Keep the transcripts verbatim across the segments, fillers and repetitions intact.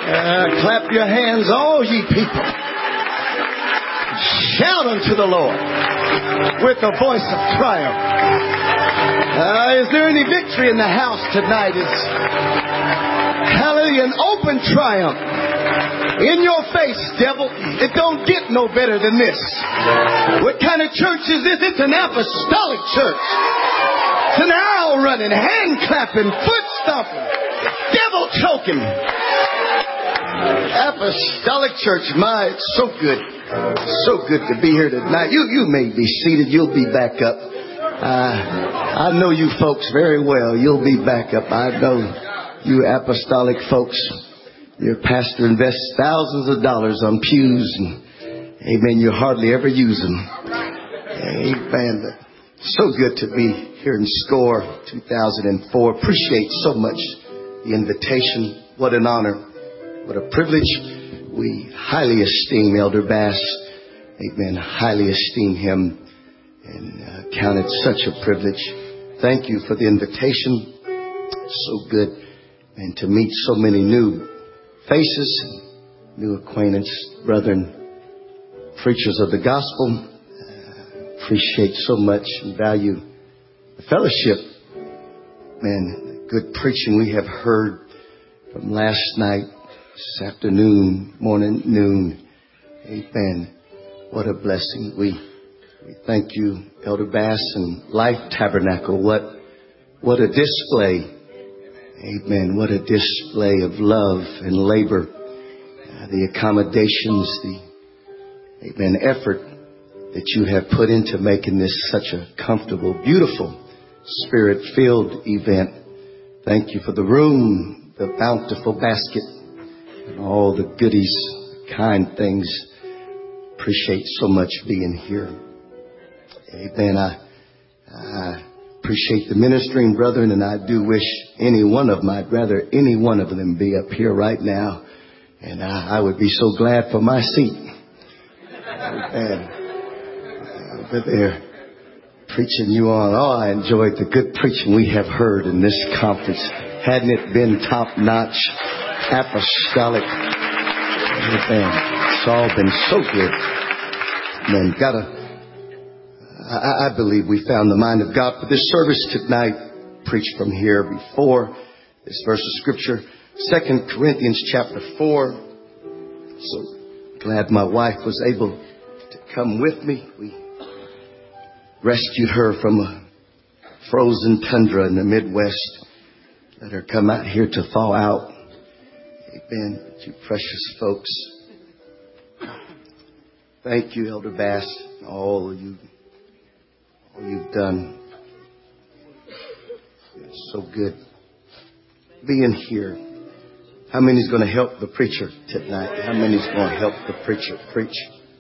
Uh, clap your hands, all ye people. Shout unto the Lord with a voice of triumph. Uh, is there any victory in the house tonight? Is hallelujah, an open triumph. In your face, devil. It don't get no better than this. What kind of church is this? It's an apostolic church. It's an aisle running, hand clapping, foot stomping, devil choking. Apostolic church. My, it's so good. So good to be here tonight. You, you may be seated. You'll be back up. Uh, I know you folks very well. You'll be back up. I know you apostolic folks. Your pastor invests thousands of dollars on pews, and amen, you hardly ever use them. Amen. But so good to be here in SCORE two thousand four. Appreciate so much the invitation. What an honor. What a privilege. We highly esteem Elder Bass. Amen. Highly esteem him and uh, count it such a privilege. Thank you for the invitation. So good. And to meet so many new faces, new acquaintance, brethren, preachers of the gospel. Uh, appreciate so much and value the fellowship. Man, good preaching we have heard from last night, this afternoon, morning, noon. Amen. What a blessing. We we thank you, Elder Bass and Life Tabernacle. What what a display. Amen. What a display of love and labor. Uh, the accommodations, the amen, effort that you have put into making this such a comfortable, beautiful, spirit-filled event. Thank you for the room, the bountiful basket, and all the goodies, kind things. Appreciate so much being here. Amen. I, I appreciate the ministering brethren, and I do wish any one of them, I'd rather any one of them be up here right now. And I, I would be so glad for my seat. Amen. Over there, preaching you on. Oh, I enjoyed the good preaching we have heard in this conference. Hadn't it been top-notch, apostolic? Amen. It's all been so good. Man, gotta, I, I believe we found the mind of God for this service tonight. Preached from here before this verse of scripture, Second Corinthians chapter four. So glad my wife was able to come with me. We rescued her from a frozen tundra in the Midwest. Let her come out here to thaw out. Amen. You precious folks. Thank you, Elder Bass, and all you, all you've done. It's so good being here. How many's going to help the preacher tonight? How many's going to help the preacher preach?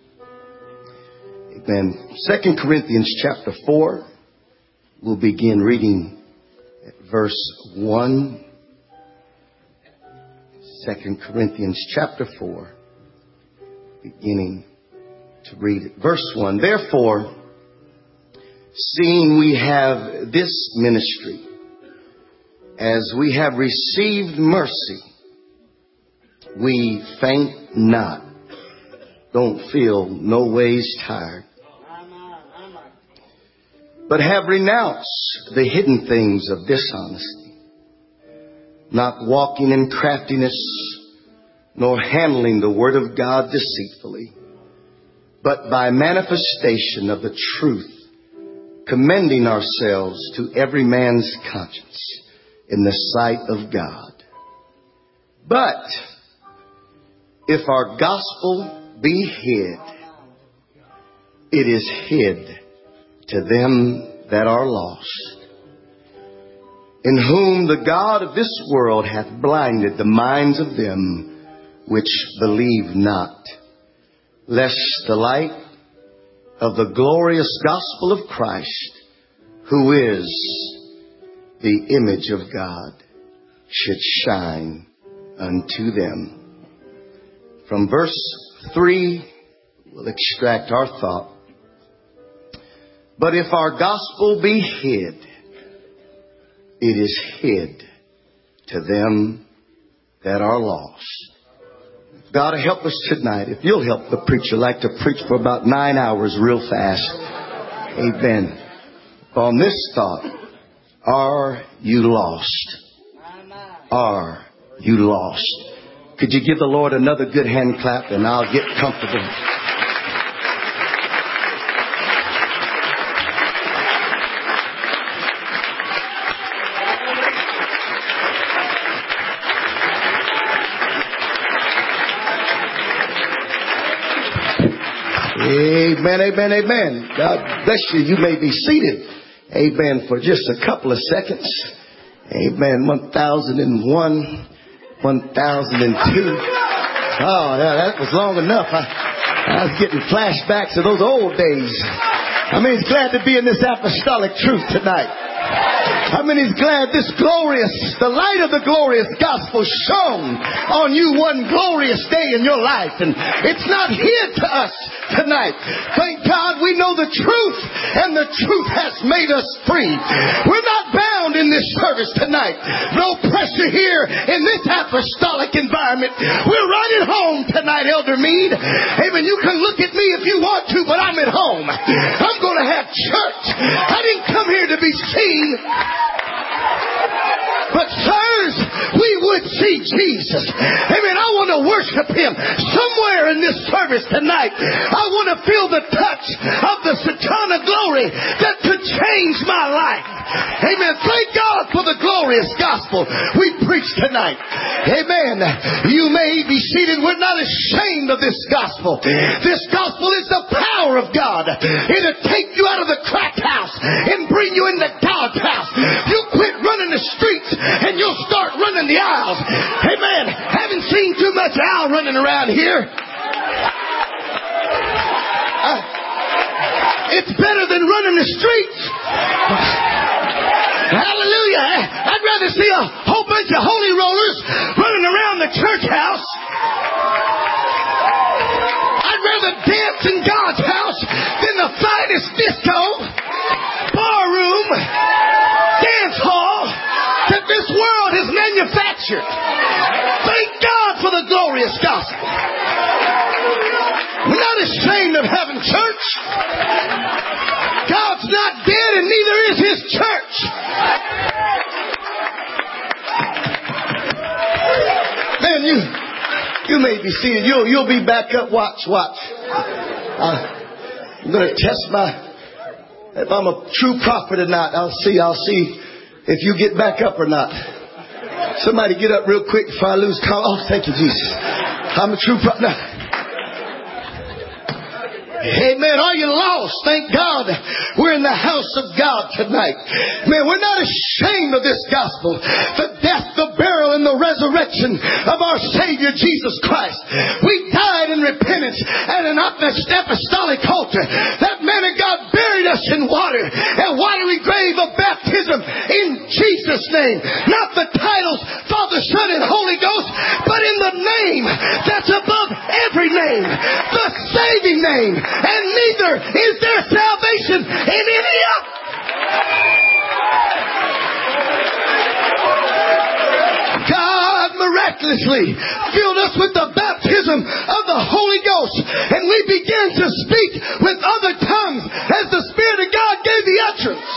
Amen. Second Corinthians chapter four. We'll begin reading at verse one. Second Corinthians chapter four, beginning to read it. Verse one. Therefore, seeing we have this ministry, as we have received mercy, we faint not. Don't feel no ways tired. But have renounced the hidden things of dishonesty, not walking in craftiness, nor handling the word of God deceitfully, but by manifestation of the truth, commending ourselves to every man's conscience in the sight of God. But if our gospel be hid, it is hid to them that are lost, in whom the God of this world hath blinded the minds of them which believe not, lest the light of the glorious gospel of Christ, who is the image of God, should shine unto them. From verse three, we'll extract our thought. But if our gospel be hid, it is hid to them that are lost. God help us tonight. If you'll help the preacher, like to preach for about nine hours real fast. Amen. On this thought, are you lost? Are you lost? Could you give the Lord another good hand clap and I'll get comfortable. Amen, amen, amen. God bless you. You may be seated. Amen. For just a couple of seconds. Amen. one thousand one, one thousand two. Oh, yeah, that was long enough. I, I was getting flashbacks of those old days. I mean, he's glad to be in this apostolic truth tonight. I mean, he's glad this glorious, the light of the glorious gospel shone on you one glorious day in your life. And it's not hid to us tonight. Thank God we know the truth, and the truth has made us free. We're not bound in this service tonight. No pressure here in this apostolic environment. We're right at home tonight, Elder Meade. Amen. You can look at me if you want to, but I'm at home. I'm going to have church. I didn't come here to be seen. But sirs, we would see Jesus. Amen. I want to worship Him somewhere in this service tonight. I want to feel the touch of the Shekinah glory that could change my life. Amen. Thank God for the glorious gospel we preach tonight. Amen. You may be seated. We're not ashamed of this gospel. This gospel is the power of God. It'll take you out of the crack house and bring you into God's house. You quit running the streets and you'll start running the aisles. Amen. Haven't seen too much owl running around here. Uh, it's better than running the streets. Hallelujah. I'd rather see a whole bunch of holy rollers running around the church house. I'd rather dance in God's house than the finest disco, barroom, dance hall that this world has manufactured. Thank God for the glorious gospel. We're not ashamed of having church. God's not dead and neither is His church. Man, you you may be seated. You'll, you'll be back up. Watch, watch. Uh, I'm going to test my... If I'm a true prophet or not, I'll see. I'll see if you get back up or not. Somebody get up real quick before I lose count. Oh, thank you, Jesus. I'm a true prophet. No. Amen. Are you lost? Thank God we're in the house of God tonight. Man, we're not ashamed of this gospel. The death, the burial, and the resurrection of our Savior Jesus Christ. We died in repentance at an apostolic altar. That man of God buried us in water, a watery grave of baptism in Jesus' name. Not the titles Father, Son, and Holy Ghost, but in the name that's above every name. The saving name. And neither is there salvation in any other. God miraculously filled us with the baptism of the Holy Ghost, and we began to speak with other tongues as the Spirit of God gave the utterance.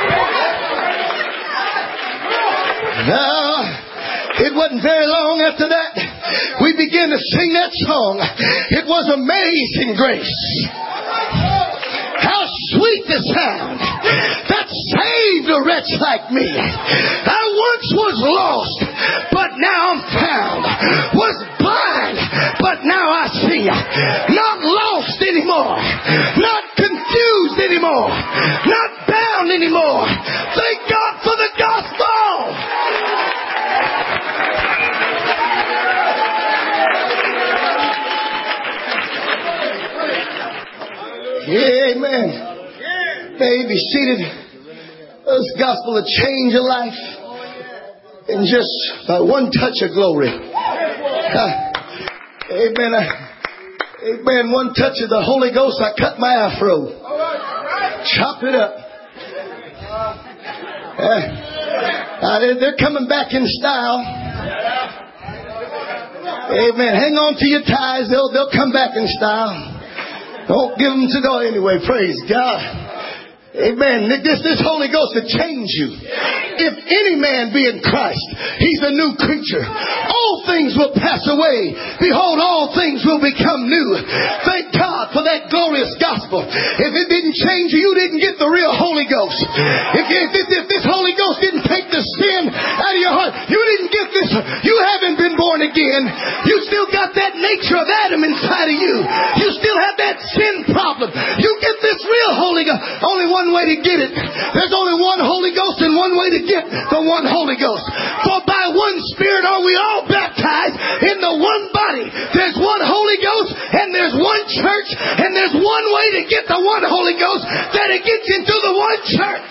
Now, it wasn't very long after that we began to sing that song. It was Amazing Grace. How sweet the sound that saved a wretch like me. I once was lost, but now I'm found. Was blind, but now I see. Not lost anymore. Not confused anymore. Not bound anymore. Thank God for the gospel. Amen. May be seated. This gospel will change your life in just by one touch of glory. Uh, amen. Uh, amen. One touch of the Holy Ghost. I cut my afro. Chop it up. Uh, uh, they're, they're coming back in style. Amen. Hang on to your ties. They'll, they'll come back in style. Don't give them to go anyway. Praise God. Amen. This, this Holy Ghost will change you. If any man be in Christ, he's a new creature. All things will pass away. Behold, all things will become new. Thank God for that glorious gospel. If it didn't change you, you didn't get the real Holy Ghost. If, if, if, if this Holy Ghost didn't take the sin out of your heart, you didn't get this. You haven't been born again. You still got that nature of Adam inside of you. You still have that sin problem. You get this real Holy Ghost. Only one way to get it. There's only one Holy Ghost and one way to get the one Holy Ghost. For by one Spirit are we all baptized in the one body. There's one Holy Ghost and there's one church and there's one way to get the one Holy Ghost, that it gets into the one church.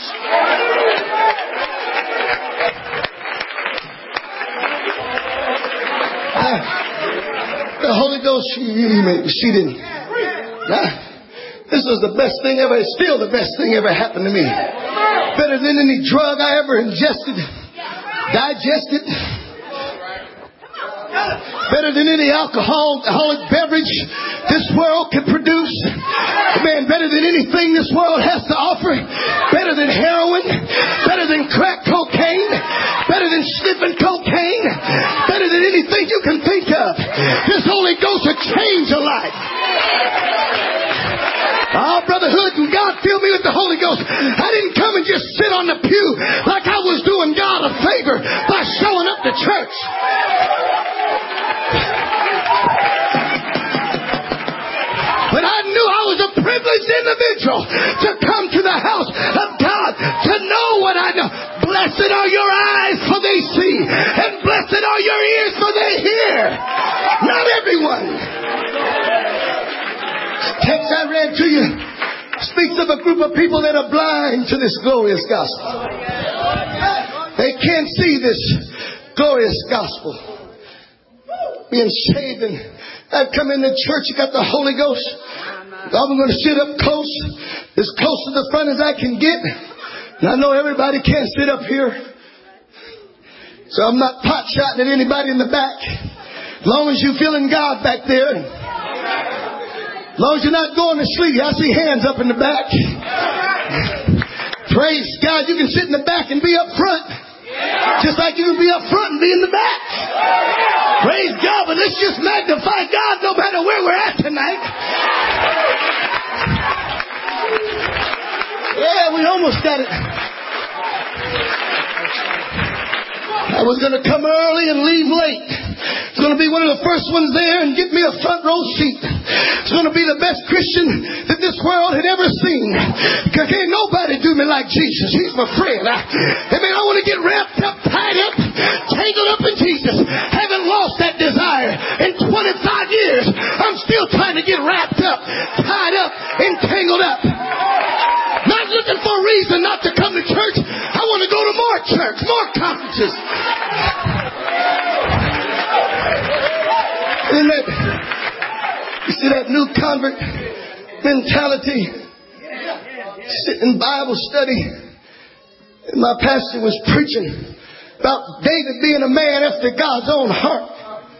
Uh, the Holy Ghost, you may be seated. Uh, This was the best thing ever. It's still the best thing ever happened to me. Better than any drug I ever ingested, digested. Better than any alcohol, alcoholic beverage this world can produce. Man, better than anything this world has to offer. Better than heroin. Better than crack cocaine. Better than sniffing cocaine. Better than anything you can think of. This Holy Ghost will change your life. Oh, Brother Hood, and God filled me with the Holy Ghost. I didn't come and just sit on the pew like I was doing God a favor by showing up to church. But I knew I was a privileged individual to come to the house of God, to know what I know. Blessed are your eyes, for they see, and blessed are your ears, for they hear. Not everyone. Text I read to you speaks of a group of people that are blind to this glorious gospel. They can't see this glorious gospel. Being saved, and I've come into church, you got the Holy Ghost. I'm going to sit up close, as close to the front as I can get. And I know everybody can't sit up here, so I'm not pot shotting at anybody in the back. As long as you're feeling God back there. As long as you're not going to sleep. I see hands up in the back. Praise God. You can sit in the back and be up front. Just like you can be up front and be in the back. Praise God. But let's just magnify God no matter where we're at tonight. Yeah, we almost got it. I was going to come early and leave late. It's going to be one of the first ones there and get me a front row seat. It's going to be the best Christian that this world had ever seen. Because can't nobody do me like Jesus. He's my friend. I, I mean, I want to get wrapped up, tied up, tangled up in Jesus. Haven't lost that desire. In twenty-five years, I'm still trying to get wrapped up, tied up, and tangled up. Not looking for a reason not to come to church. I want to go to more church, more conferences. Isn't that, you see that new convert mentality? Sitting in Bible study, and my pastor was preaching about David being a man after God's own heart.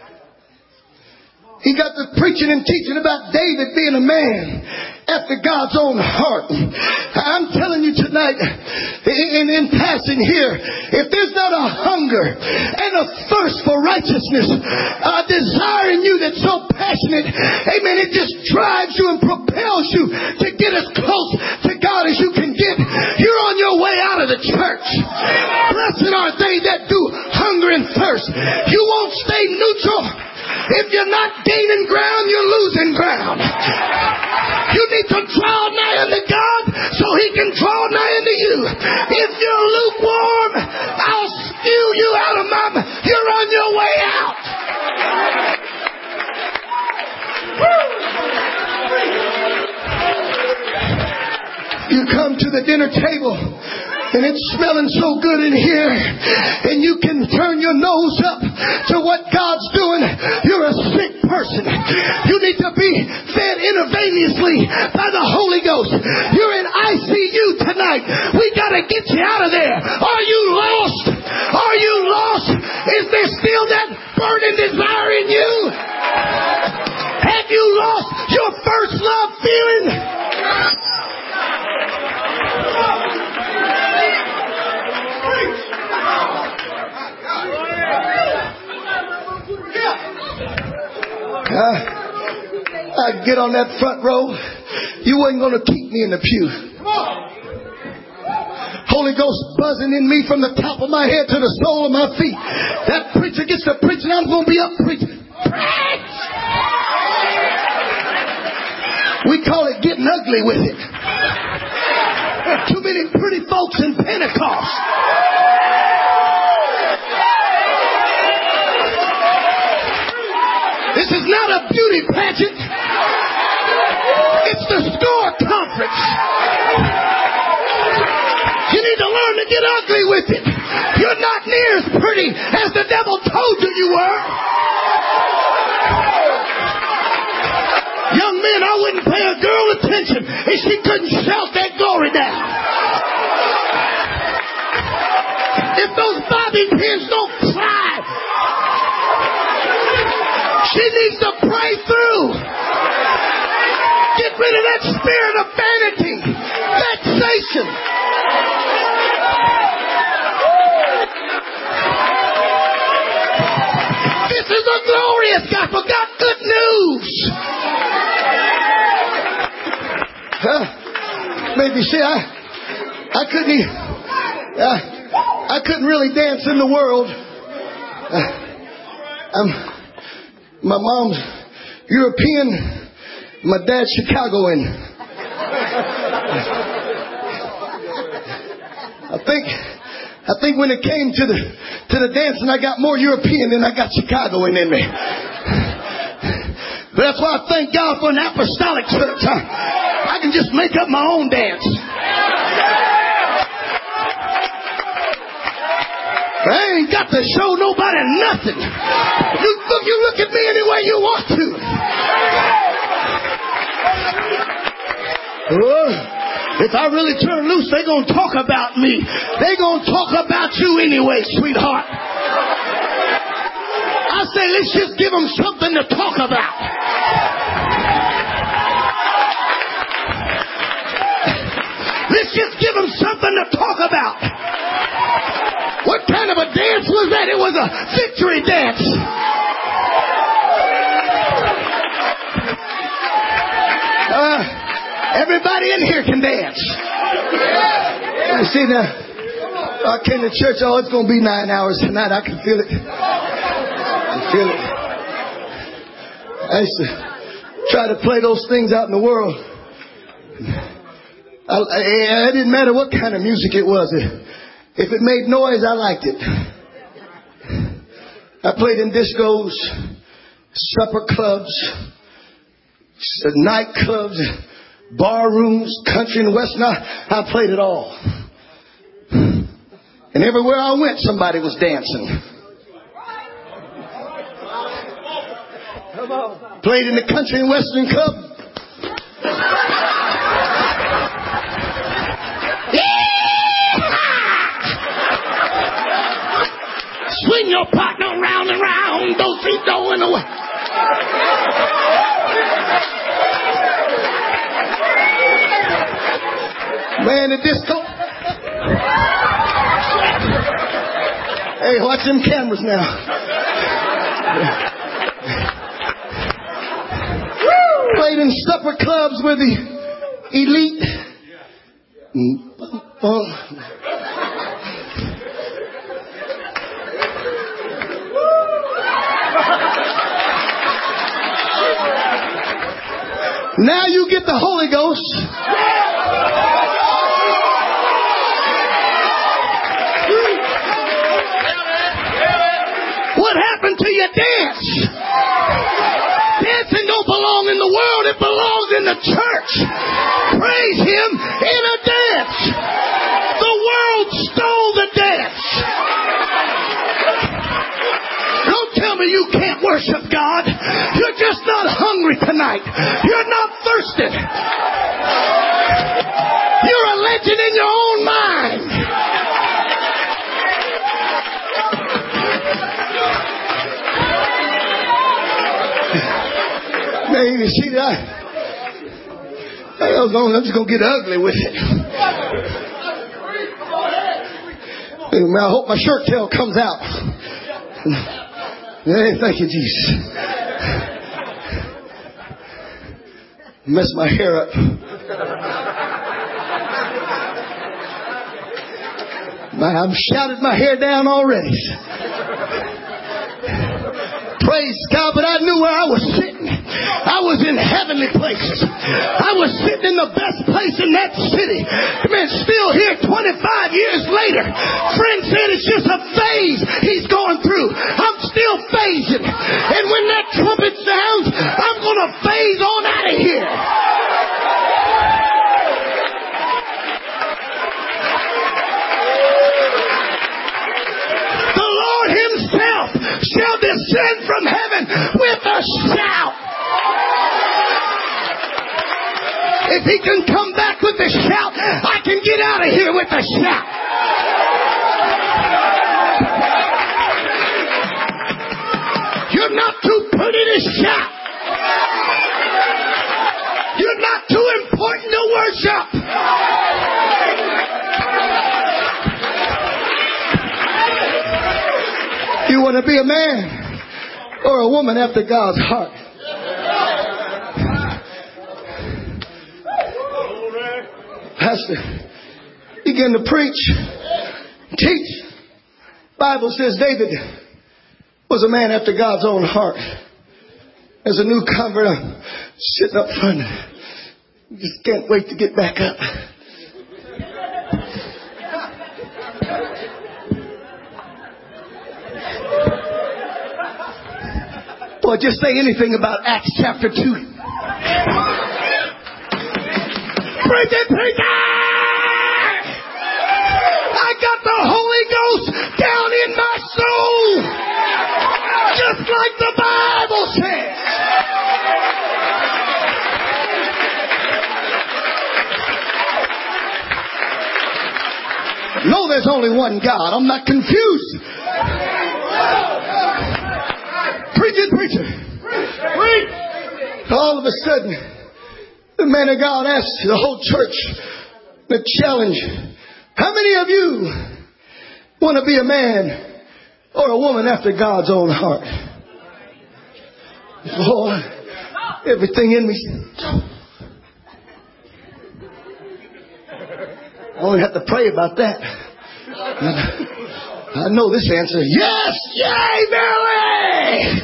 He got to preaching and teaching about David being a man after God's own heart. I'm telling you tonight, in, in passing here, if there's not a hunger and a thirst for righteousness, a desire in you that's so passionate, amen, it just drives you and propels you to get as close to God as you can get. You're on your way out of the church. Blessed are they that do hunger and thirst. You won't stay neutral. If you're not gaining ground, you're losing ground. You need to draw nigh unto God so He can draw nigh unto you. If you're lukewarm, I'll spew you out of my mouth. You're on your way out. You come to the dinner table and it's smelling so good in here, and you can turn your nose up to what God's doing. You're a sick person. You need to be fed intravenously by the Holy Ghost. You're in I C U tonight. We got to get you out of there. Are you lost? Are you lost? Is there still that burning desire in you? Have you lost your first love feeling? Uh, I'd get on that front row. You wasn't going to keep me in the pew. Holy Ghost buzzing in me from the top of my head to the sole of my feet. That preacher gets to preaching, I'm going to be up preaching. Preach! We call it getting ugly with it. Too many pretty folks in Pentecost. This is not a beauty pageant. It's the SCORE conference. You need to learn to get ugly with it. You're not near as pretty as the devil told you you were. Young men, I wouldn't pay a girl attention if she couldn't shout that glory down. If those bobby pins don't fly, she needs to pray through. Get rid of that spirit of vanity, vexation. This is a glorious gospel. Got good news. Uh, maybe see, I, I couldn't, even, uh, I couldn't really dance in the world. Uh, I'm, my mom's European. My dad's Chicagoan. I think, I think when it came to the to the dancing, I got more European than I got Chicagoan in me. But that's why I thank God for an apostolic church. I, I can just make up my own dance. I ain't got to show nobody nothing. You look, you look at me any way you want to. Oh, if I really turn loose, they're going to talk about me. They're going to talk about you anyway, sweetheart. I say, let's just give them something to talk about. Let's just give them something to talk about. What kind of a dance was that? It was a victory dance. Uh... Everybody in here can dance. You see now, I came to church. Oh, it's going to be nine hours tonight. I can feel it. I can feel it. I used to try to play those things out in the world. I, I, it didn't matter what kind of music it was. If it made noise, I liked it. I played in discos, supper clubs, nightclubs, bar rooms, country and western. I, I played it all. And everywhere I went, somebody was dancing. Played in the country and western club. Swing your partner round and round. Those feet going away. Man, the disco. Hey, watch them cameras now. Played in supper clubs with the elite. Now you get the Holy Ghost. What happened to your dance? Dancing don't belong in the world. It belongs in the church. Praise Him in a dance. The world stole the dance. Don't tell me you can't worship God. You're just not hungry tonight. You're not thirsty. You're a legend in your own mind. Hey, you see that? I was going, I'm just going to get ugly with it. I hope my shirt tail comes out. Hey, thank you, Jesus. Mess my hair up. I've shouted my hair down already. Praise God, but I knew where I was sitting. I was in heavenly places. I was sitting in the best place in that city. Man, still here twenty-five years later. Friend said it's just a phase he's going through. I'm still phasing. And when that trumpet sounds, I'm going to phase on out of here. The Lord himself shall descend from heaven with a shout. If he can come back with a shout, I can get out of here with a shout. You're not too pretty to shout. You're not too important to worship. You want to be a man or a woman after God's heart? Pastor began to preach, teach. Bible says David was a man after God's own heart. As a new convert, I'm sitting up front. Just can't wait to get back up. Boy, just say anything about Acts chapter two. Preach it, preach it! I got the Holy Ghost down in my soul, just like the Bible says. No, there's only one God. I'm not confused. Preach it, preacher. Preach. All of a sudden, the man of God asked the whole church the challenge. How many of you want to be a man or a woman after God's own heart? Boy, everything in me. I only have to pray about that. I know this answer. Yes, yay, Billy!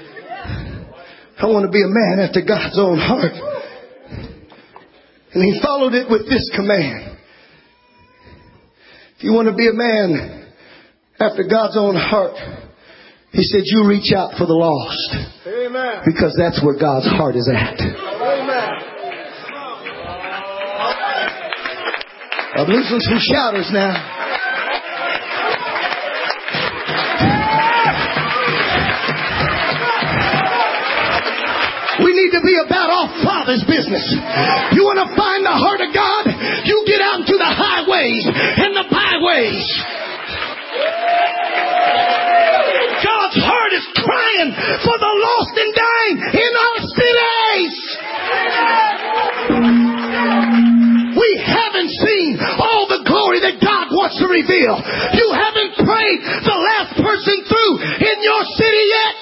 I want to be a man after God's own heart. And he followed it with this command. If you want to be a man after God's own heart, he said, you reach out for the lost. Amen. Because that's where God's heart is at. Amen. I'm losing some shouters now. We need to be about our Father's business. You want to find the heart of God? You get out into the highways and the byways. God's heart is crying for the lost and dying in our cities. We haven't seen all the glory that God wants to reveal. You haven't prayed the last person through in your city yet.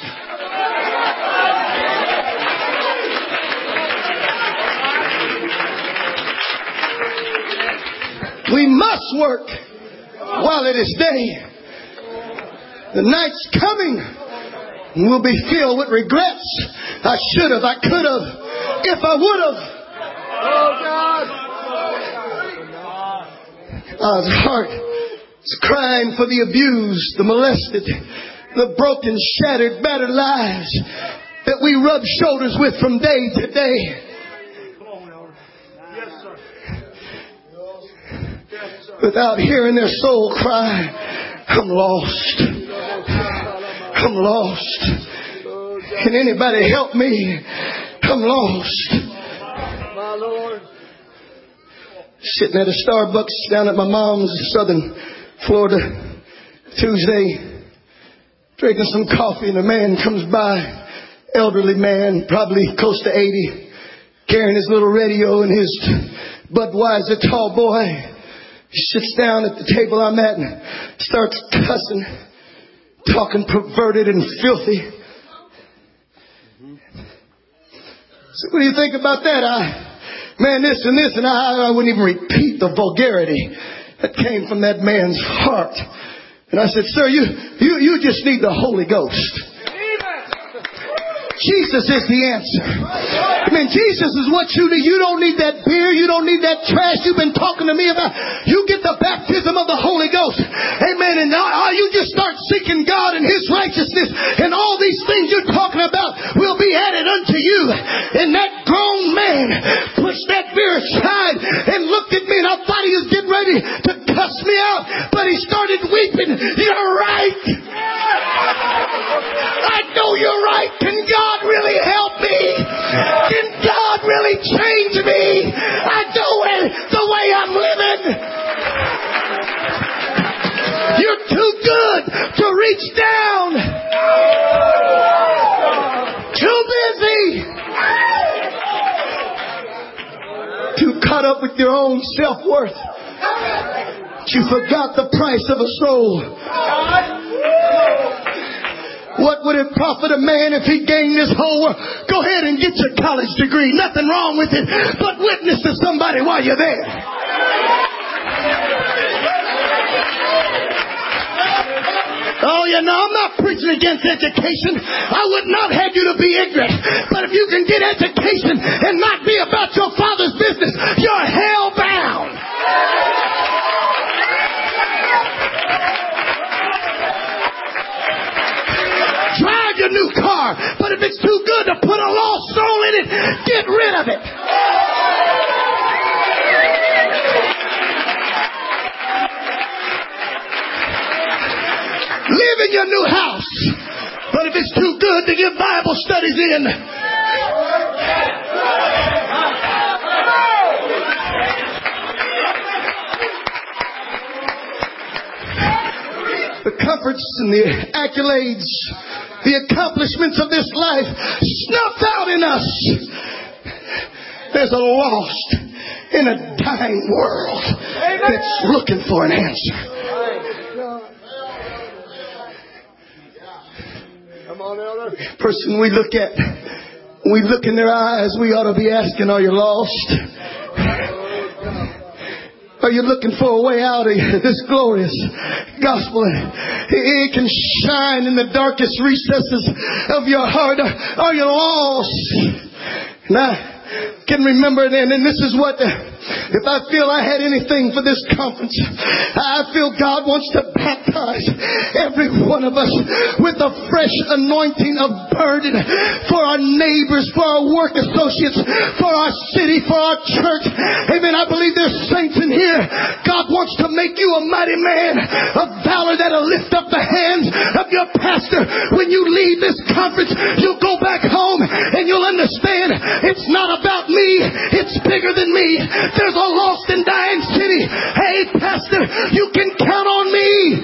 We must work while it is day. The night's coming and we'll be filled with regrets. I should have, I could have, if I would have. Oh God. God's heart is crying for the abused, the molested, the broken, shattered, battered lives that we rub shoulders with from day to day. Without hearing their soul cry, I'm lost. I'm lost. Can anybody help me? I'm lost. My Lord. Sitting at a Starbucks down at my mom's, Southern Florida, Tuesday, drinking some coffee, and a man comes by elderly man, probably close to eighty, carrying his little radio and his Budweiser tall boy. He sits down at the table I'm at and starts cussing, talking perverted and filthy. So what do you think about that? I, man, this and this, and I, I wouldn't even repeat the vulgarity that came from that man's heart. And I said, sir, you, you, you just need the Holy Ghost. Jesus is the answer. I mean, Jesus is what you need. You don't need that beer. You don't need that trash you've been talking to me about. You get the baptism of the Holy Ghost. Amen. And now you just start seeking God and His righteousness. And all these things you're talking about will be added unto you. And that grown man pushed that beer aside and looked at me, and I thought he was getting ready to cuss me out. But he started weeping. You're right. I know you're right. Can God God really help me? Can God really change me? I know it the way I'm living. You're too good to reach down. Too busy. Too caught up with your own self-worth. You forgot the price of a soul. What would it profit a man if he gained this whole world? Go ahead and get your college degree. Nothing wrong with it. But witness to somebody while you're there. Oh, yeah, no, I'm not preaching against education. I would not have you to be ignorant. But if you can get education and not be about your father's business, you're hell-bound. Drive your new car, but if it's too good to put a lost soul in it, get rid of it. Live in your new house, but if it's too good to give Bible studies in, the comforts and the accolades, the accomplishments of this life snuffed out in us. There's a lost in a dying world that's looking for an answer. Person we look at, we look in their eyes, we ought to be asking, are you lost? Are you looking for a way out of this glorious gospel? It can shine in the darkest recesses of your heart. Are you lost? And I can remember then, and this is what, if I feel I had anything for this conference, I feel God wants to baptize every one of us with a fresh anointing of burden for our neighbors, for our work associates, for our city, for our church. Amen. I believe there's saints in here. God wants to make you a mighty man of valor that'll lift up the hands of your pastor. When you leave this conference, you'll go back home and you'll understand it's not about me. It's bigger than me. There's a lost and dying city. Hey, pastor, you can count on me.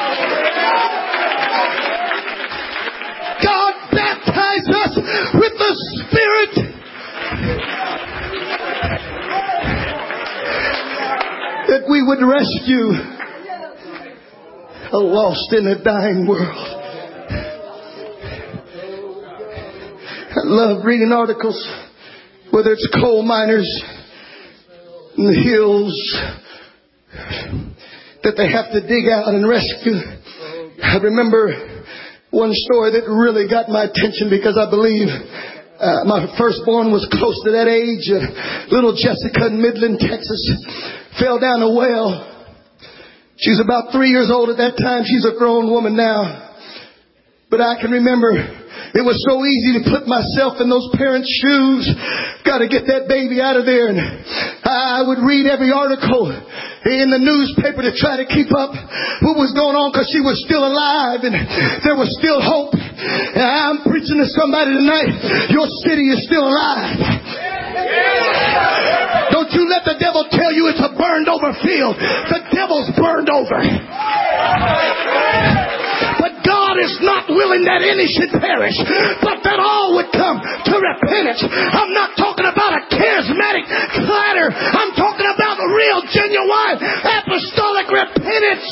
God baptized us with the Spirit. That we would rescue a lost and a dying world. I love reading articles, whether it's coal miners in the hills that they have to dig out and rescue. I remember one story that really got my attention because I believe uh, my firstborn was close to that age. Uh, little Jessica in Midland, Texas, fell down a well. She was about three years old at that time. She's a grown woman now. But I can remember it was so easy to put myself in those parents' shoes. Got to get that baby out of there. And I would read every article in the newspaper to try to keep up what was going on because she was still alive and there was still hope. And I'm preaching to somebody tonight. Your city is still alive. Don't you let the devil tell you it's a burned over field. The devil's burned over. But God is not willing that any should perish, but that all would come to repentance. I'm not talking about a charismatic clatter. I'm talking about real, genuine, apostolic repentance.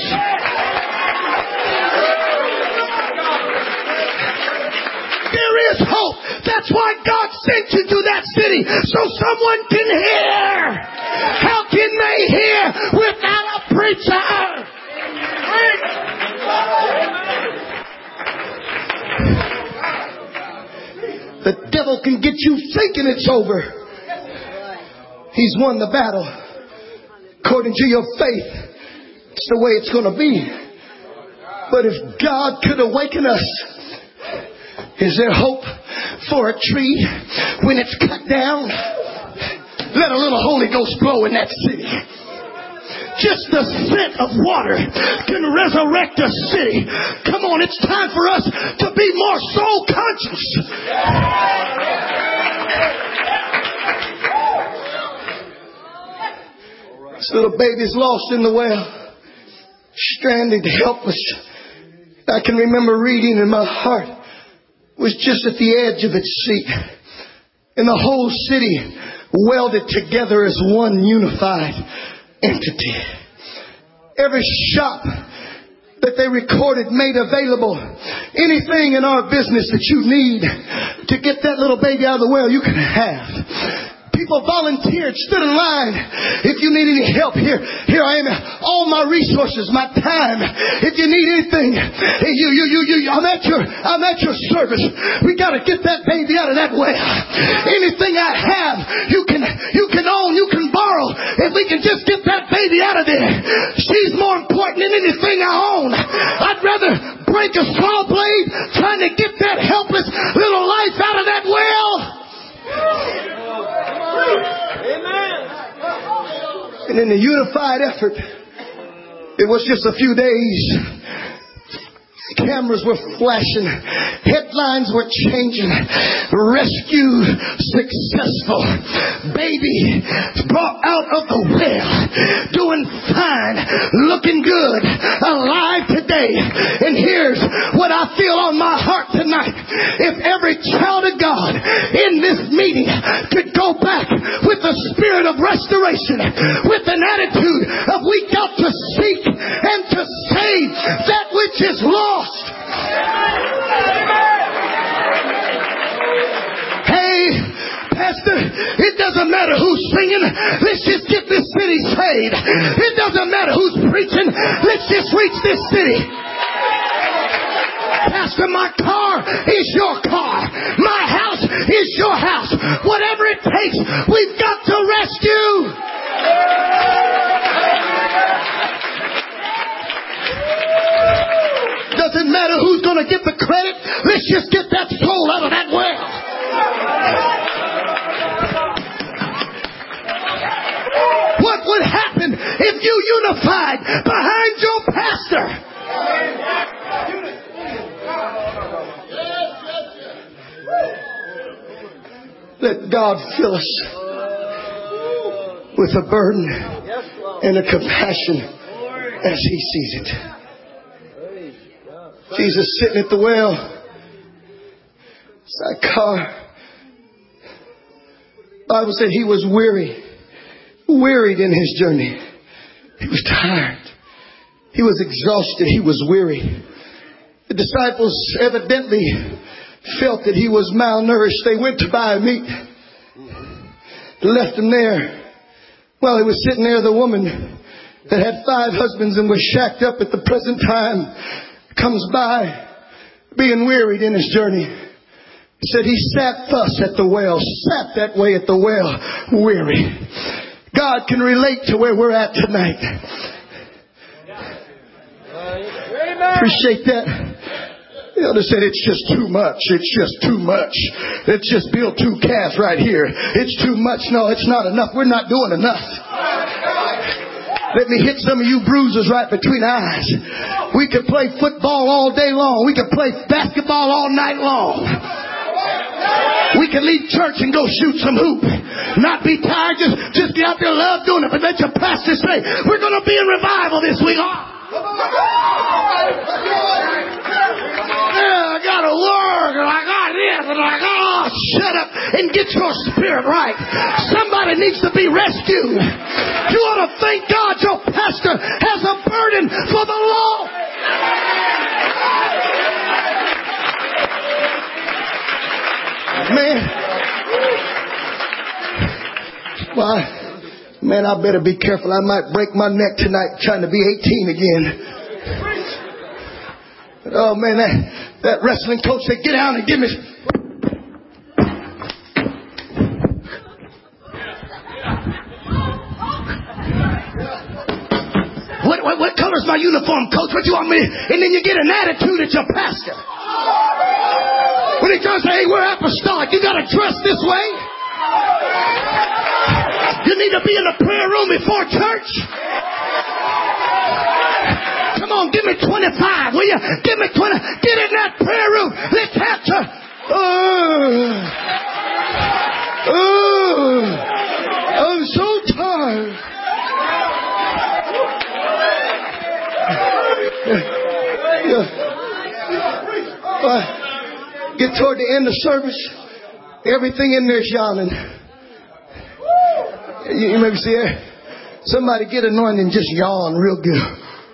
There is hope. That's why God sent you to that city, so someone can hear. How can they hear without a preacher? The devil can get you thinking it's over. He's won the battle. According to your faith, it's the way it's going to be. But if God could awaken us, is there hope for a tree when it's cut down? Let a little Holy Ghost blow in that city. Just the scent of water can resurrect a city. Come on, it's time for us to be more soul conscious. This little baby's lost in the well, stranded, helpless. I can remember reading, and my heart was just at the edge of its seat. And the whole city welded together as one unified entity. Every shop that they recorded made available anything in our business that you need to get that little baby out of the well, you can have. People volunteered, stood in line. If you need any help, here, here I am. All my resources, my time. If you need anything, you, you, you, you, I'm at your, I'm at your service. We got to get that baby out of that well. Anything I have, you can, you can own, you can borrow. If we can just get that baby out of there, she's more important than anything I own. I'd rather break a saw blade trying to get that helpless little life out of that well. Amen. And in the unified effort, it was just a few days. Cameras were flashing. Headlines were changing. Rescue successful. Baby brought out of the well. Doing fine. Looking good. Alive today. And here's what I feel on my heart tonight. If every child of God in this meeting could go back with the spirit of restoration, with an attitude of we got to seek and to save that which is lost. Hey, Pastor, it doesn't matter who's singing. Let's just get this city saved. It doesn't matter who's preaching. Let's just reach this city. Pastor, my car is your car. My house is your house. Whatever it takes, we've got to rescue. Doesn't matter who's going to get the credit. Let's just get that soul out of that well. What would happen if you unified behind your pastor? Let God fill us with a burden and a compassion as He sees it. Jesus sitting at the well. Sychar. The Bible said he was weary. Wearied in his journey. He was tired. He was exhausted. He was weary. The disciples evidently felt that he was malnourished. They went to buy meat. Left him there. While he was sitting there, the woman that had five husbands and was shacked up at the present time comes by, being wearied in his journey. He said he sat thus at the well, sat that way at the well, weary. God can relate to where we're at tonight. Appreciate that. The elder said it's just too much. It's just too much. Let's just build two calves right here. It's too much. No, it's not enough. We're not doing enough. Let me hit some of you bruises right between the eyes. We could play football all day long. We could play basketball all night long. We could leave church and go shoot some hoop. Not be tired. Just, just get out there and love doing it. But let your pastor say, we're going to be in revival this week. Oh. Yeah, better than like, oh, shut up and get your spirit right. Somebody needs to be rescued. You ought to thank God your pastor has a burden for the law. Man, why, man, I better be careful. I might break my neck tonight trying to be eighteen again. But, oh, man, that, that wrestling coach said, get down and give me... What, what, what color's my uniform, coach? What do you want me to... And then you get an attitude at your pastor. When he tries to say, hey, we're apostolic, you got to dress this way. You need to be in the prayer room before church. Come on, give me twenty-five, will you? Give me twenty. Get in that prayer room. Let's have church. Oh, oh, I'm so tired. Yeah. Uh, get toward the end of service. Everything in there's yawning. You, you maybe see it. Somebody get anointed and just yawn real good.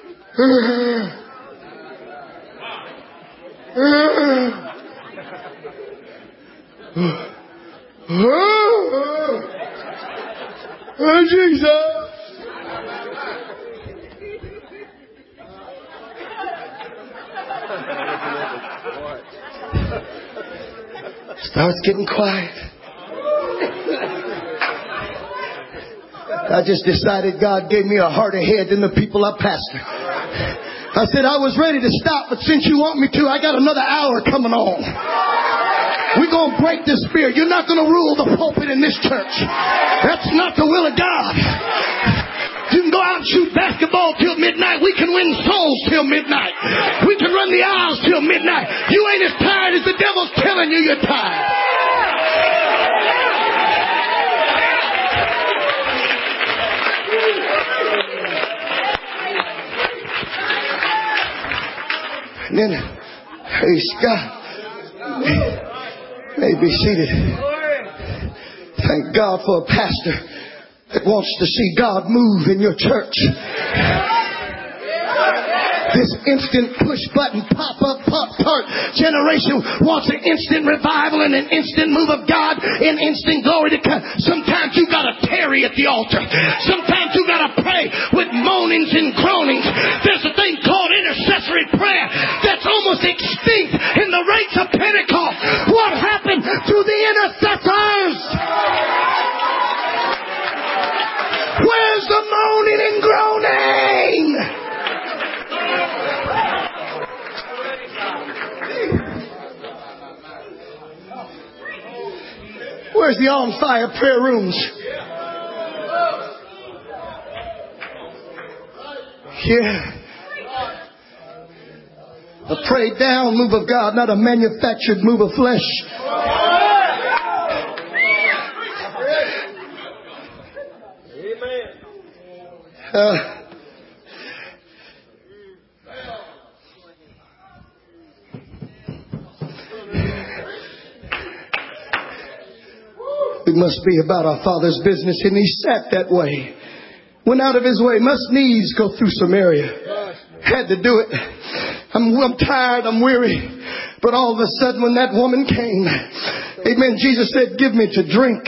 Oh, Jesus. Starts getting quiet. I just decided God gave me a harder head than the people I pastor. I said I was ready to stop, but since you want me to, I got another hour coming on. We're going to break this spirit. You're not going to rule the pulpit in this church. That's not the will of God. You can go out and shoot basketball till midnight. We can win souls till midnight. We can run the aisles till midnight. You ain't as tired as the devil's telling you you're tired. And then, praise God, may be seated. Thank God for a pastor that wants to see God move in your church. This instant push button pop up pop tart generation wants an instant revival and an instant move of God and instant glory to come. Sometimes you gotta tarry at the altar. Sometimes you gotta pray with moanings and groanings. There's a thing called intercessory prayer that's almost extinct in the ranks of Pentecost. What happened to the intercessors? Where's the moaning and groaning? Where's the on fire prayer rooms? Yeah. A prayed down move of God, not a manufactured move of flesh. Uh, we must be about our Father's business, and he sat that way. Went out of his way. Must needs go through Samaria. Had to do it. I'm, I'm tired. I'm weary. But all of a sudden when that woman came, amen, Jesus said, give me to drink.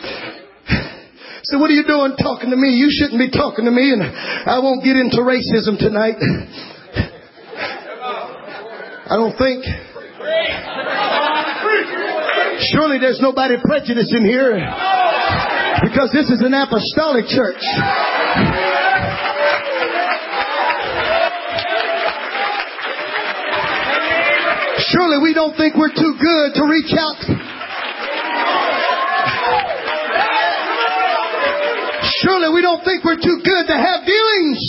So what are you doing talking to me? You shouldn't be talking to me, and I won't get into racism tonight. I don't think. Surely there's nobody prejudiced in here, because this is an apostolic church. Surely we don't think we're too good to reach out. Surely we don't think we're too good to have dealings.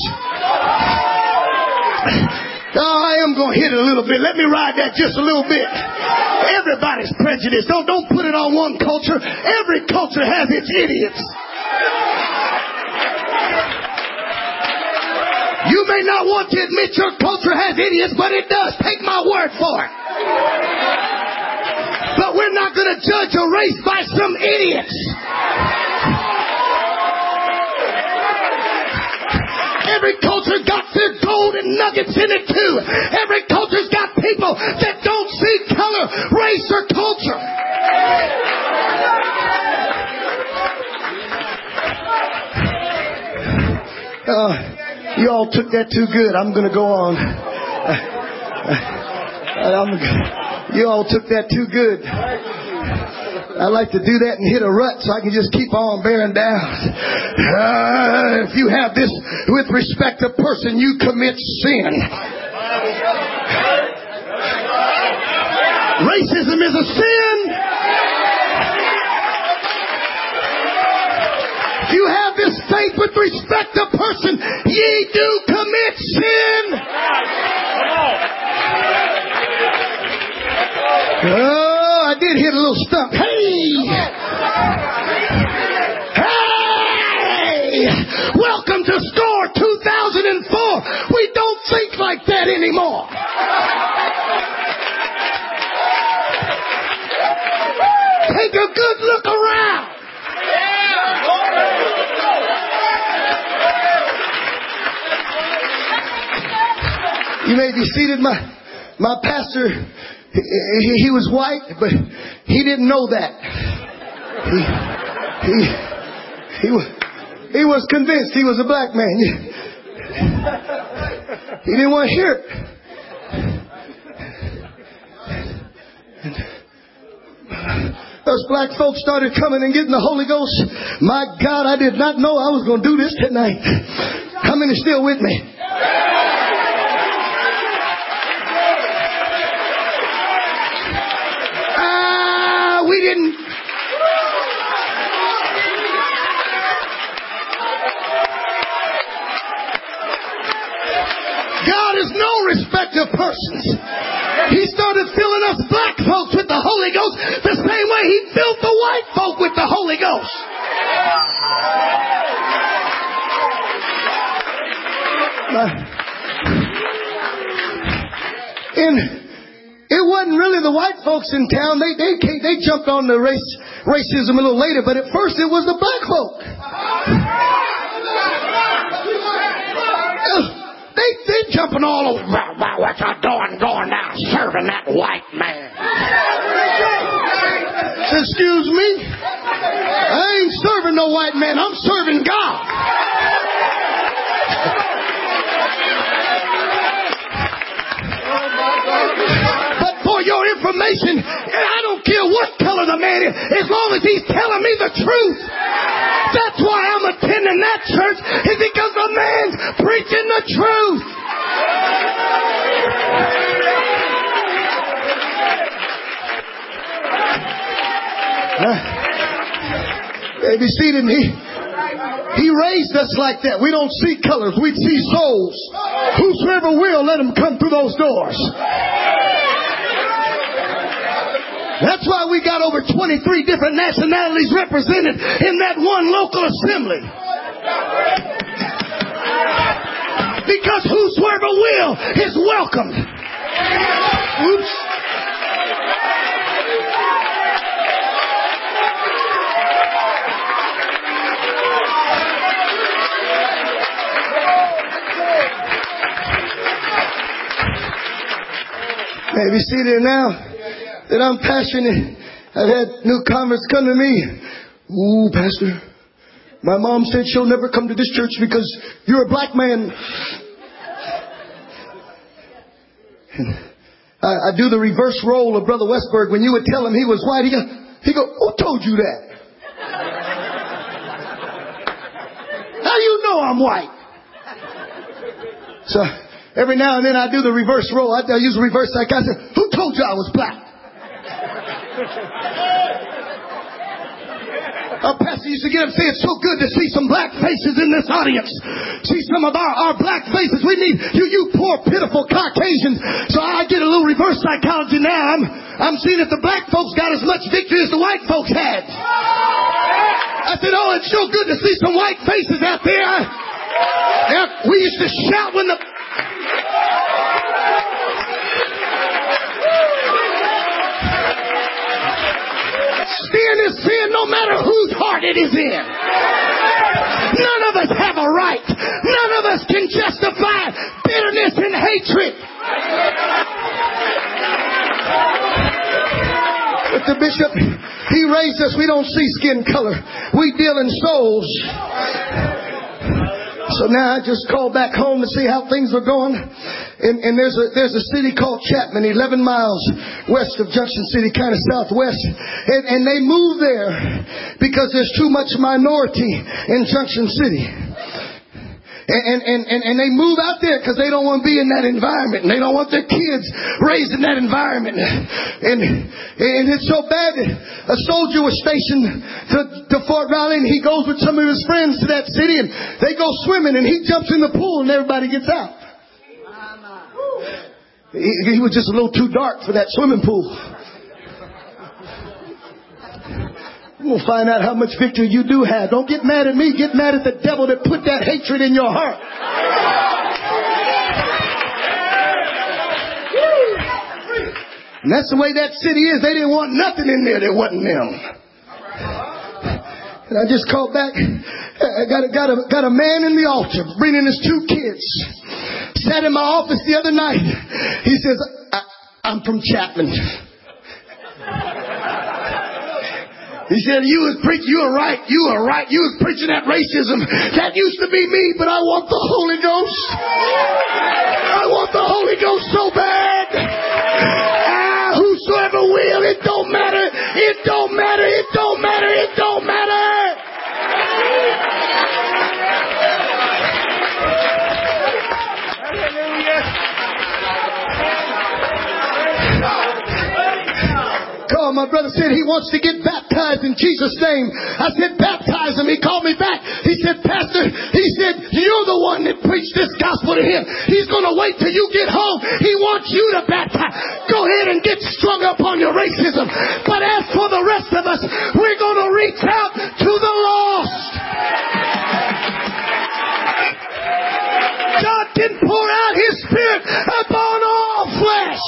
Oh, I am going to hit it a little bit. Let me ride that just a little bit. Everybody's prejudiced. Don't, don't put it on one culture. Every culture has its idiots. You may not want to admit your culture has idiots, but it does. Take my word for it. But we're not going to judge a race by some idiots. Every culture got their golden nuggets in it too. Every culture's got people that don't see color, race, or culture. Uh, you all took that too good. I'm going to go on. Uh, uh, I'm, you all took that too good. I like to do that and hit a rut so I can just keep on bearing down. Uh, if you have this with respect to person, you commit sin. Racism is a sin. If you have this faith with respect to person, ye do commit sin. Oh, I did hit a little stump. Hey! Hey! Welcome to SCORE two thousand four. We don't think like that anymore. Take a good look around. You may be seated. My, my pastor, he, he, he was white, but he didn't know that. He, he, he, was, he was convinced he was a black man. He didn't want to hear it. And those black folks started coming and getting the Holy Ghost. My God, I did not know I was going to do this tonight. How many are still with me? Ah, we didn't. God is no respecter of persons. He started filling us black folks with the Holy Ghost the same way he filled the white folk with the Holy Ghost. And it wasn't really the white folks in town. They they they jumped on the race racism a little later, but at first it was the black folk. They they jumping all over. Well, well, what you doing going down serving that white man? Excuse me? I ain't serving no white man. I'm serving God. But for your information, I don't care what color the man is, as long as he's telling me the truth. That's why I'm attending that church, is because the man's preaching the truth. Uh, be seated. He, he raised us like that. We don't see colors. We see souls. Whosoever will, let him come through those doors. That's why we got over twenty-three different nationalities represented in that one local assembly. Because whosoever will is welcome. Oops. Maybe see there now that I'm passionate. I've had new converts come to me. Ooh, Pastor, my mom said she'll never come to this church because you're a black man. I, I do the reverse role of Brother Westberg. When you would tell him he was white, he go, he go, who told you that? How do you know I'm white? So every now and then I do the reverse role. I, I use reverse psychology. Who told you I was black? Our pastor used to get up and say, it's so good to see some black faces in this audience. See some of our, our black faces. We need you, you poor, pitiful Caucasians. So I get a little reverse psychology now. I'm, I'm seeing if the black folks got as much victory as the white folks had. I said, oh, it's so good to see some white faces out there. I, yeah, we used to shout when the... no matter whose heart it is in. None of us have a right. None of us can justify bitterness and hatred. But the bishop, he raised us. We don't see skin color. We deal in souls. So now I just called back home to see how things were going. And, and there's a there's a city called Chapman, eleven miles west of Junction City, kind of southwest. And, and they moved there because there's too much minority in Junction City. And, and, and, and they move out there because they don't want to be in that environment. And they don't want their kids raised in that environment. And, and it's so bad that a soldier was stationed to, to Fort Riley, and he goes with some of his friends to that city, and they go swimming, and he jumps in the pool, and everybody gets out. He, he was just a little too dark for that swimming pool. We'll find out how much victory you do have. Don't get mad at me. Get mad at the devil that put that hatred in your heart. And that's the way that city is. They didn't want nothing in there that wasn't them. And I just called back. I got a, got a, got a man in the altar bringing his two kids. Sat in my office the other night. He says, I, I'm from Chapman. He said, you was preaching, you were right, you were right, you was preaching that racism. That used to be me, but I want the Holy Ghost. I want the Holy Ghost so bad. Ah, whosoever will, it don't matter, it don't matter, it don't matter, it don't matter. Oh, my brother said he wants to get baptized in Jesus' name. I said, baptize him. He called me back. He said, Pastor, he said, you're the one that preached this gospel to him. He's going to wait till you get home. He wants you to baptize. Go ahead and get strung up on your racism. But as for the rest of us, we're going to reach out to the lost. God can pour out His Spirit upon all flesh.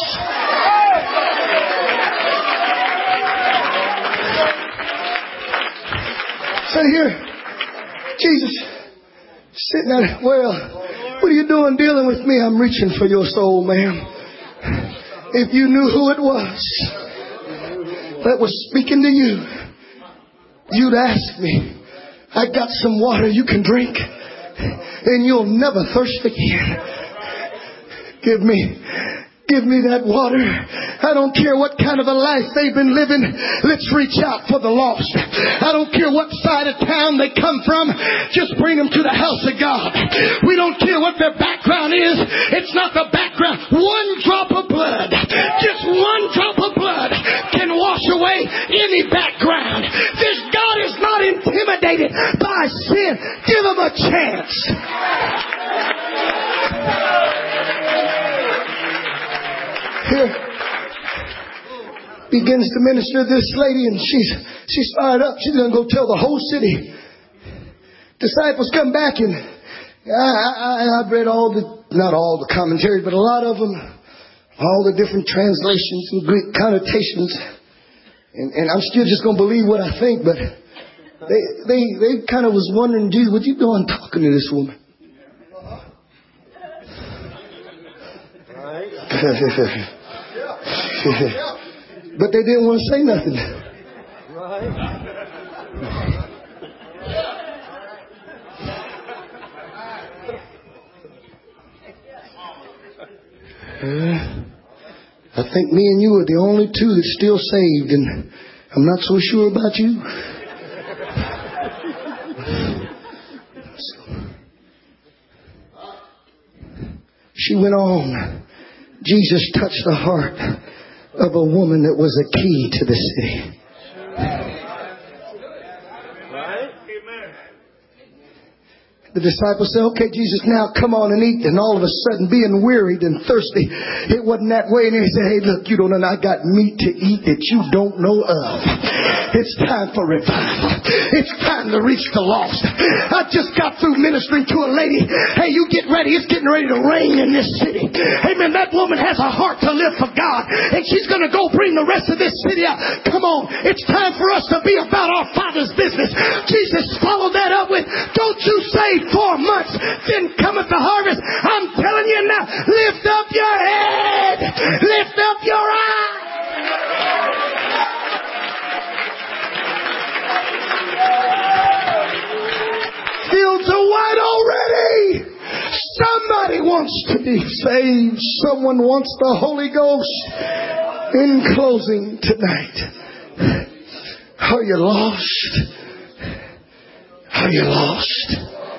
So here, Jesus, sitting there, well, what are you doing dealing with me? I'm reaching for your soul, ma'am. If you knew who it was that was speaking to you, you'd ask me. I got some water you can drink, and you'll never thirst again. Give me... Give me that water. I don't care what kind of a life they've been living. Let's reach out for the lost. I don't care what side of town they come from. Just bring them to the house of God. We don't care what their background is. It's not the background. One drop of blood, just one drop of blood can wash away any background. This God is not intimidated by sin. Give him a chance. Here, begins to minister to this lady, and she's she's fired up. She's going to go tell the whole city. Disciples come back, and I, I, I've read all the, not all the commentaries, but a lot of them, all the different translations and Greek connotations. And, and I'm still just going to believe what I think, but they they they kind of was wondering, Jesus, what you doing talking to this woman? But they didn't want to say nothing. Uh, I think me and you are the only two that's still saved, and I'm not so sure about you. She went on. Jesus touched the heart of a woman that was a key to the city. The disciples said, okay, Jesus, now come on and eat. And all of a sudden, being wearied and thirsty, it wasn't that way. And he said, hey, look, you don't know, I got meat to eat that you don't know of. It's time for revival. It's time to reach the lost. I just got through ministering to a lady. Hey, you get ready. It's getting ready to rain in this city. Amen. That woman has a heart to live for God, and she's going to go bring the rest of this city out. Come on. It's time for us to be about our Father's business. Jesus followed that up with, don't you say four months, then cometh the harvest. I'm telling you now, lift up your head. Lift up your eyes. Fields are wide already. Somebody wants to be saved. Someone wants the Holy Ghost. In closing tonight, are you lost? Are you lost?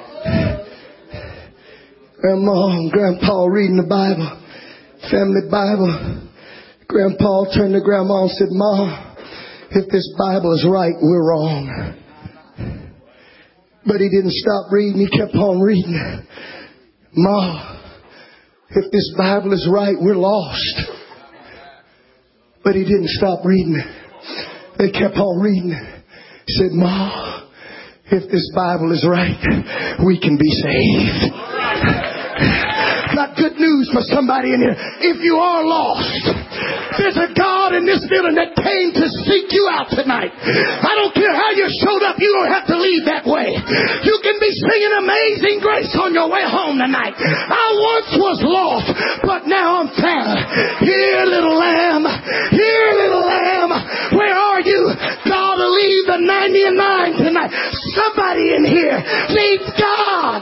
Grandma and Grandpa reading the Bible, family Bible. Grandpa turned to Grandma and said, Ma, if this Bible is right, we're wrong. But he didn't stop reading. He kept on reading. Ma, if this Bible is right, we're lost. But he didn't stop reading. They kept on reading. He said, Ma, if this Bible is right, we can be saved. Got good news for somebody in here. If you are lost, there's a God in this building that came to seek you out tonight. I don't care how you showed up. You don't have to leave that way. You can be singing Amazing Grace on your way home tonight. I once was lost, but now I'm found. Here, little lamb. Here, little lamb. Where are you? God will leave the ninety-nine tonight. Somebody in here needs God.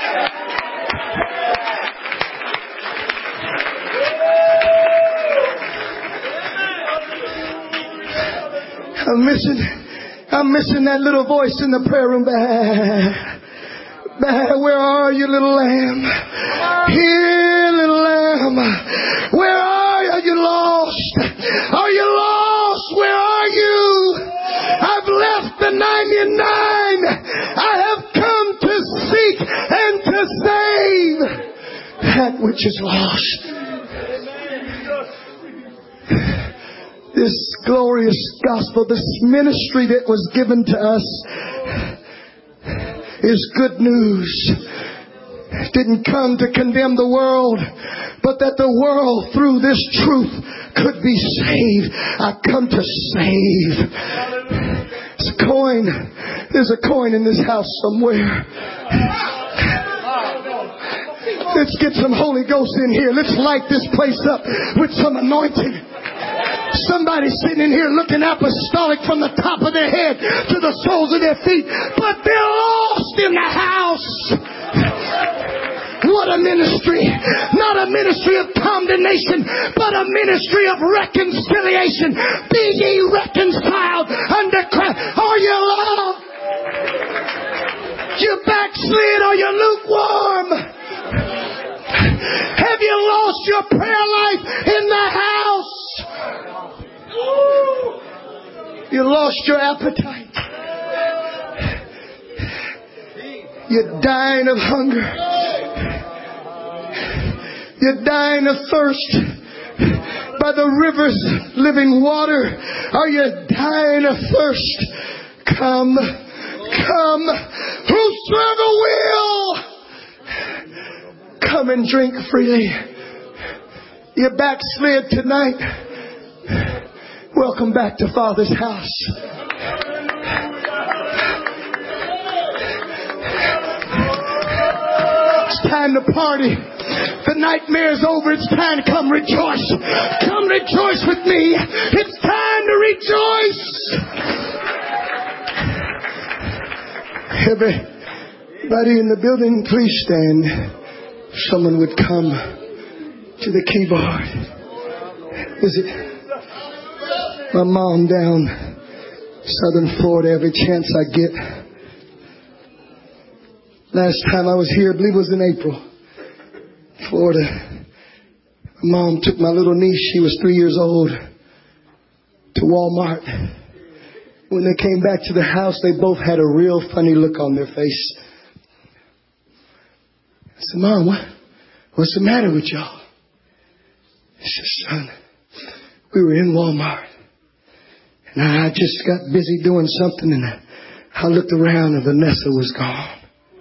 I'm missing, I'm missing that little voice in the prayer room. Bah, bah, where are you, little lamb? Here, little lamb. Where are you? Are you lost? Are you lost? Where are you? I've left the ninety-nine. I have come to seek and to save that which is lost. This glorious gospel, this ministry that was given to us is good news. It didn't come to condemn the world, but that the world through this truth could be saved. I come to save. There's a coin. There's a coin in this house somewhere. Let's get some Holy Ghost in here. Let's light this place up with some anointing. Somebody sitting in here looking apostolic from the top of their head to the soles of their feet, but they're lost in the house. What a ministry. Not a ministry of condemnation, but a ministry of reconciliation. Be ye reconciled unto Christ. Are you lost? You backslid or you lukewarm? Have you lost your prayer life in the house? You lost your appetite. You're dying of hunger. You're dying of thirst. By the rivers of living water, are you dying of thirst? Come, come, whosoever will, come and drink freely. You backslid tonight. Welcome back to Father's house. It's time to party. The nightmare's over. It's time to come rejoice. Come rejoice with me. It's time to rejoice. Everybody in the building, please stand. Someone would come to the keyboard. Is it my mom down Southern Florida every chance I get? Last time I was here, I believe it was in April, Florida. My mom took my little niece, she was three years old, to Walmart. When they came back to the house, they both had a real funny look on their face. I said, Mom, what, what's the matter with y'all? She said, son, we were in Walmart. And I just got busy doing something, and I looked around and Vanessa was gone.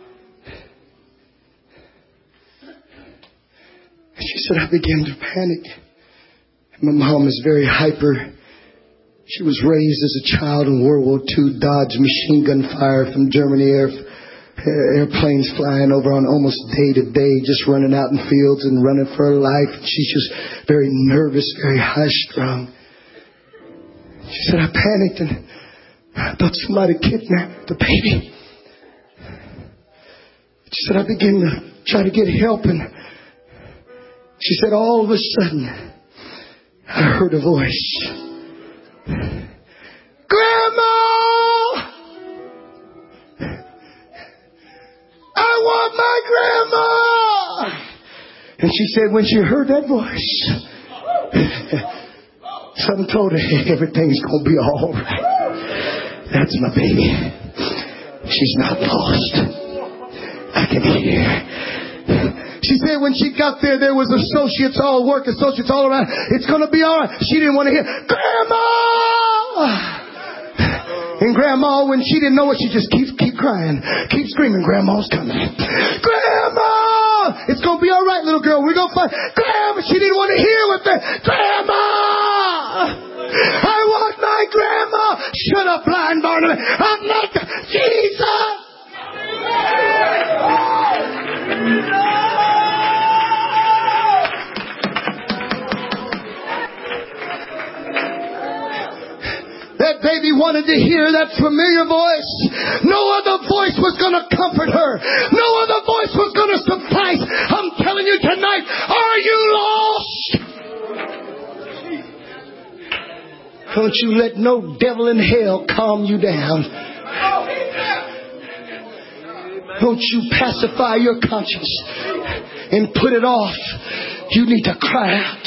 And she said, I began to panic. And my mom is very hyper. She was raised as a child in World War Two, dodged machine gun fire from Germany, air, airplanes flying over on almost day to day, just running out in fields and running for her life. She's just very nervous, very high-strung. She said, I panicked and I thought somebody kidnapped the baby. She said, I began to try to get help, and she said, all of a sudden, I heard a voice. Grandma! I want my grandma! And she said when she heard that voice, something told her, hey, everything's going to be all right. That's my baby. She's not lost. I can hear. She said when she got there, there was associates all work, associates all around. It's going to be all right. She didn't want to hear, Grandma! And Grandma, when she didn't know it, she just keeps keep crying, keep screaming, Grandma's coming. Grandma! It's going to be all right, little girl. We're going to find Grandma. She didn't want to hear what the Grandma! I want my grandma. Shut up, blind Barnabas. I'm not the Jesus! That baby wanted to hear that familiar voice. No other voice was going to comfort her. No other voice was going to suffice. I'm telling you tonight, are you lost? Don't you let no devil in hell calm you down. Don't you pacify your conscience and put it off. You need to cry out,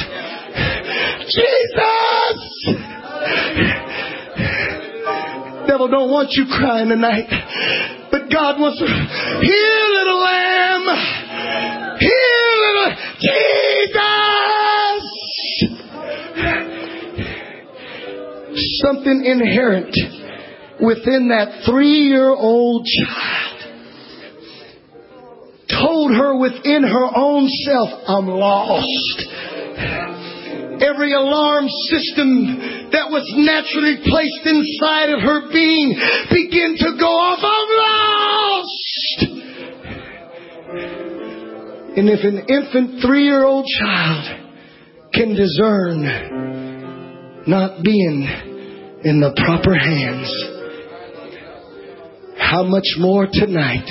Jesus! Devil don't want you crying tonight, but God wants to hear, little lamb, hear, little Jesus. Something inherent within that three-year-old child told her within her own self, I'm lost. Every alarm system that was naturally placed inside of her being began to go off. I'm lost. And if an infant three-year-old child can discern not being in the proper hands, how much more tonight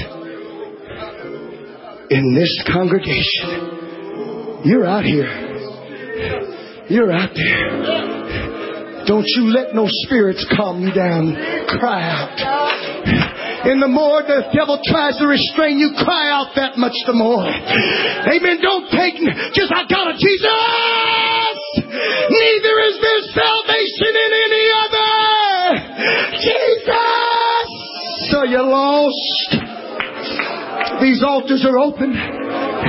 in this congregation? You're out here. You're out there. Don't you let no spirits calm you down. Cry out. And the more the devil tries to restrain you, cry out that much the more. Amen. Don't take just, I got a Jesus. Neither is there salvation in any other. Jesus. So you're lost. These altars are open.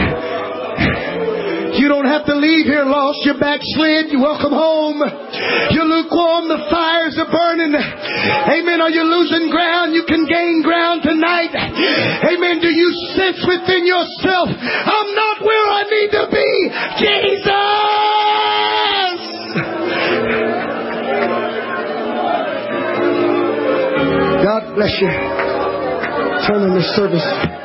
You don't have to leave here lost. You're backslid. You welcome home. You're lukewarm. The fires are burning. Amen. Are you losing ground? You can gain ground tonight. Amen. Do you sense within yourself, I'm not where I need to be? Jesus! God bless you. Turn in the service.